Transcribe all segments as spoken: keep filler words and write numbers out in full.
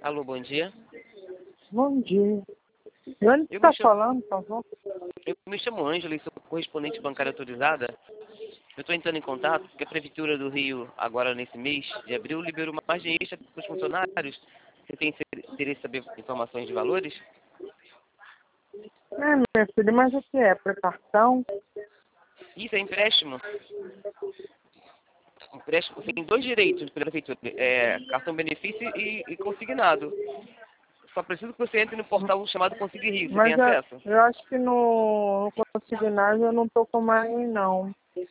Alô, bom dia. Bom dia. De onde Eu está me chamo, falando, por favor? eu me chamo Ângela e sou correspondente bancária autorizada. Eu estou entrando em contato porque a Prefeitura do Rio, agora nesse mês de abril, liberou uma margem extra para os funcionários. Você tem interesse em saber informações de valores? É, minha filha, mas o que é? Para cartão? Isso é empréstimo. Empréstimo tem dois direitos pela Prefeitura, é, cartão benefício e, e consignado. Só preciso que você entre no portal chamado Consigue Rio. Você tem Mas eu, acesso? eu acho que no, no consignado eu não estou com mais, não.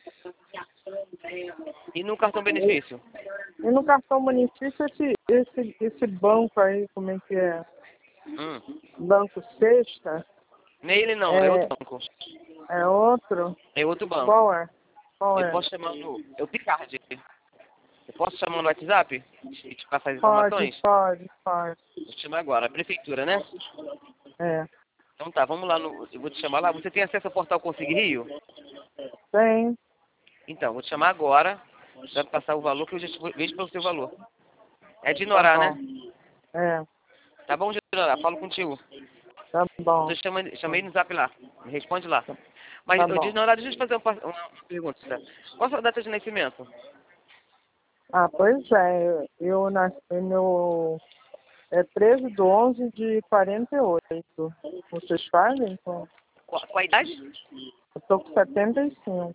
E no cartão benefício? E no cartão benefício, esse, esse, esse banco aí, como é que é? Hum. Banco Sexta? Nele não, é outro É, banco. é outro? É outro banco. Qual é? Qual Eu é? posso chamar no... É o Picard. Eu posso chamar no WhatsApp e te passar as Pode, informações? pode, pode. Vou te chamar agora. A Prefeitura, né? É. Então tá, vamos lá. No... Eu vou te chamar lá. Você tem acesso ao portal Consigue Rio? Tem. Então, vou te chamar agora. Você vai passar o valor que eu já te vejo pelo seu valor. É de Tá Norá, bom. né? É, Tá bom, Norá? Falo contigo. tá bom. Eu chamei, chamei no zap lá. Me responde lá. Mas, Tá eu bom. disse, Norá, deixa eu te fazer uma, uma, uma pergunta. Qual a sua data de nascimento? Ah, pois é. Eu nasci, meu é treze de onze de quarenta e oito. Vocês fazem? Então, Qual, qual a idade? eu tô com setenta e cinco.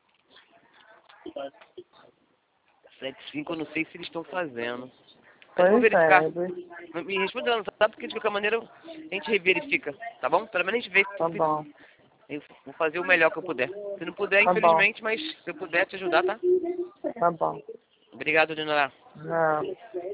sete cinco, eu não sei se eles estão fazendo. Mas eu vou Pois verificar. é. dois- Me responde lá, não sabe? Porque de qualquer maneira a gente reverifica, tá bom? Pelo menos a gente vê. Tá bom. Eu vou fazer o melhor que eu puder. Se não puder, Tá bom. infelizmente, mas se eu puder te ajudar, tá? Tá bom. Obrigado, Dinora. Não.